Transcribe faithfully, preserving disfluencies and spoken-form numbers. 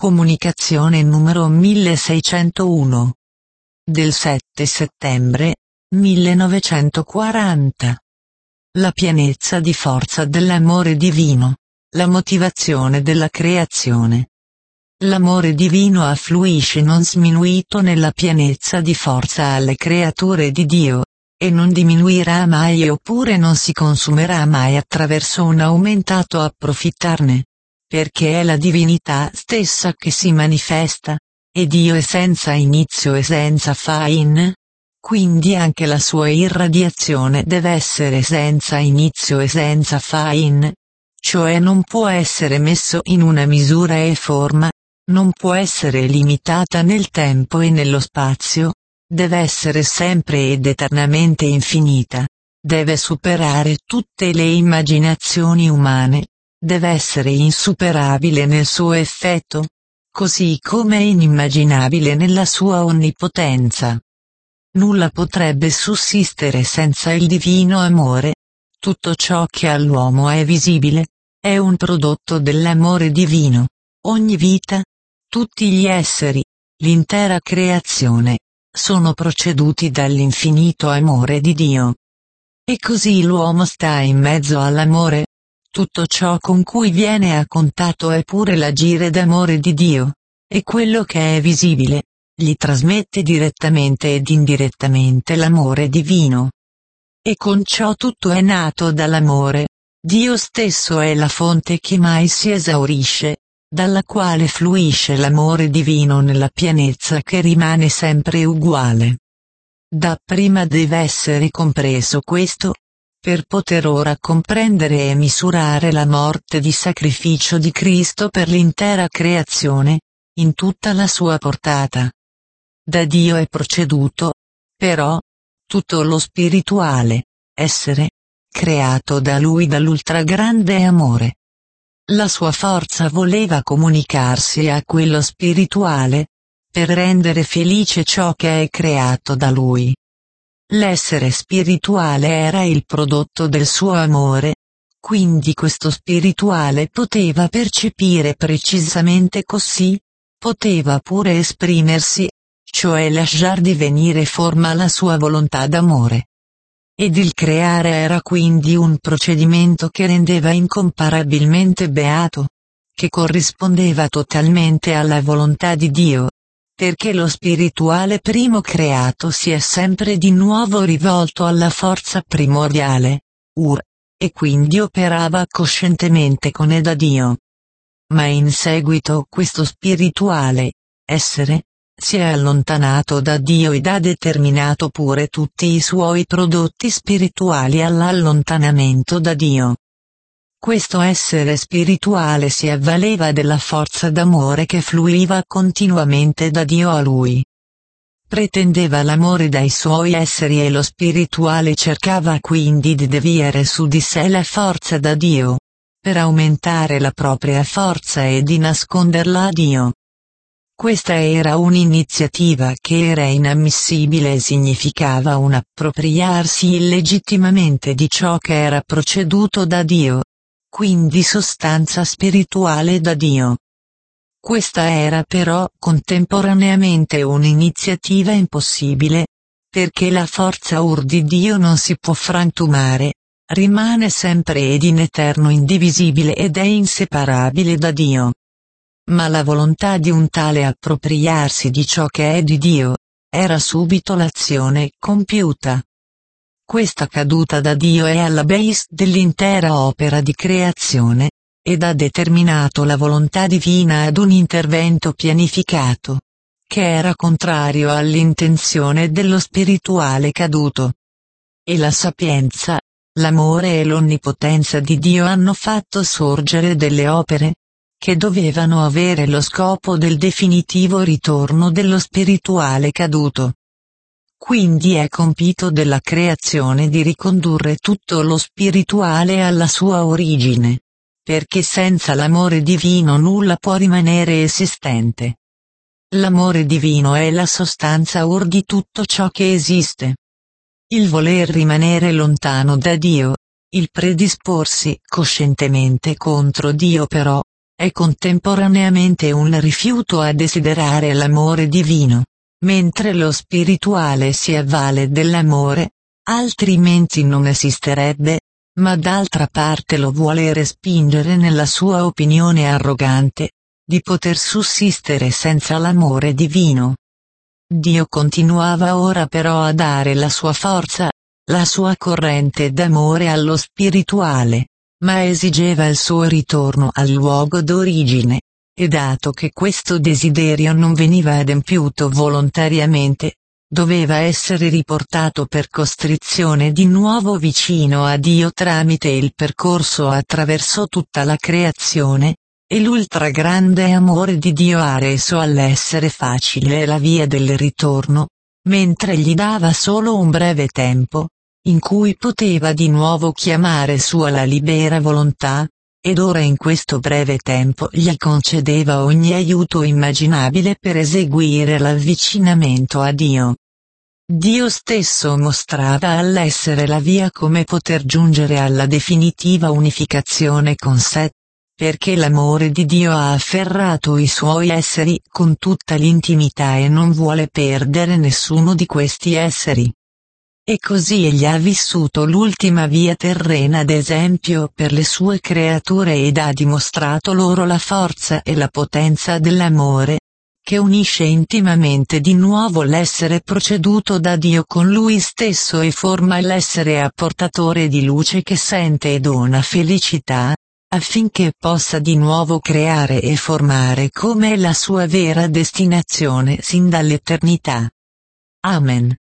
Comunicazione numero milleseicentouno. Del sette settembre, millenovecentoquaranta. La pienezza di forza dell'amore divino. La motivazione della creazione. L'amore divino affluisce non sminuito nella pienezza di forza alle creature di Dio, e non diminuirà mai oppure non si consumerà mai attraverso un aumentato approfittarne. Perché è la divinità stessa che si manifesta, e Dio è senza inizio e senza fine. Quindi anche la sua irradiazione deve essere senza inizio e senza fine, cioè non può essere messo in una misura e forma, non può essere limitata nel tempo e nello spazio, deve essere sempre ed eternamente infinita, deve superare tutte le immaginazioni umane. Deve essere insuperabile nel suo effetto, così come è inimmaginabile nella sua onnipotenza. Nulla potrebbe sussistere senza il divino amore. Tutto ciò che all'uomo è visibile, è un prodotto dell'amore divino. Ogni vita, tutti gli esseri, l'intera creazione, sono proceduti dall'infinito amore di Dio. E così l'uomo sta in mezzo all'amore. Tutto ciò con cui viene a contatto è pure l'agire d'amore di Dio, e quello che è visibile, gli trasmette direttamente ed indirettamente l'amore divino. E con ciò tutto è nato dall'amore. Dio stesso è la fonte che mai si esaurisce, dalla quale fluisce l'amore divino nella pienezza che rimane sempre uguale. Dapprima deve essere compreso questo, per poter ora comprendere e misurare la morte di sacrificio di Cristo per l'intera creazione, in tutta la sua portata. Da Dio è proceduto, però, tutto lo spirituale, essere, creato da Lui dall'ultragrande amore. La sua forza voleva comunicarsi a quello spirituale, per rendere felice ciò che è creato da Lui. L'essere spirituale era il prodotto del suo amore, quindi questo spirituale poteva percepire precisamente così, poteva pure esprimersi, cioè lasciar divenire forma alla sua volontà d'amore. Ed il creare era quindi un procedimento che rendeva incomparabilmente beato, che corrispondeva totalmente alla volontà di Dio. Perché lo spirituale primo creato si è sempre di nuovo rivolto alla forza primordiale, Ur, e quindi operava coscientemente con e da Dio. Ma in seguito questo spirituale, essere, si è allontanato da Dio ed ha determinato pure tutti i suoi prodotti spirituali all'allontanamento da Dio. Questo essere spirituale si avvaleva della forza d'amore che fluiva continuamente da Dio a lui. Pretendeva l'amore dai suoi esseri e lo spirituale cercava quindi di deviare su di sé la forza da Dio, per aumentare la propria forza e di nasconderla a Dio. Questa era un'iniziativa che era inammissibile e significava un appropriarsi illegittimamente di ciò che era proceduto da Dio. Quindi sostanza spirituale da Dio. Questa era però contemporaneamente un'iniziativa impossibile, perché la forza Ur di Dio non si può frantumare, rimane sempre ed in eterno indivisibile ed è inseparabile da Dio. Ma la volontà di un tale appropriarsi di ciò che è di Dio, era subito l'azione compiuta. Questa caduta da Dio è alla base dell'intera opera di creazione, ed ha determinato la volontà divina ad un intervento pianificato, che era contrario all'intenzione dello spirituale caduto. E la sapienza, l'amore e l'onnipotenza di Dio hanno fatto sorgere delle opere, che dovevano avere lo scopo del definitivo ritorno dello spirituale caduto. Quindi è compito della creazione di ricondurre tutto lo spirituale alla sua origine, perché senza l'amore divino nulla può rimanere esistente. L'amore divino è la sostanza Ur di tutto ciò che esiste. Il voler rimanere lontano da Dio, il predisporsi coscientemente contro Dio però, è contemporaneamente un rifiuto a desiderare l'amore divino, mentre lo spirituale si avvale dell'amore, altrimenti non esisterebbe, ma d'altra parte lo vuole respingere nella sua opinione arrogante, di poter sussistere senza l'amore divino. Dio continuava ora però a dare la sua forza, la sua corrente d'amore allo spirituale, ma esigeva il suo ritorno al luogo d'origine, e dato che questo desiderio non veniva adempiuto volontariamente, doveva essere riportato per costrizione di nuovo vicino a Dio tramite il percorso attraverso tutta la creazione, e l'ultra grande amore di Dio ha reso all'essere facile la via del ritorno, mentre gli dava solo un breve tempo, in cui poteva di nuovo chiamare sua la libera volontà, ed ora in questo breve tempo gli concedeva ogni aiuto immaginabile per eseguire l'avvicinamento a Dio. Dio stesso mostrava all'essere la via come poter giungere alla definitiva unificazione con sé, perché l'amore di Dio ha afferrato i suoi esseri con tutta l'intimità e non vuole perdere nessuno di questi esseri. E così egli ha vissuto l'ultima via terrena d'esempio per le sue creature ed ha dimostrato loro la forza e la potenza dell'amore, che unisce intimamente di nuovo l'essere proceduto da Dio con lui stesso e forma l'essere apportatore di luce che sente e dona felicità, affinché possa di nuovo creare e formare come la sua vera destinazione sin dall'eternità. Amen.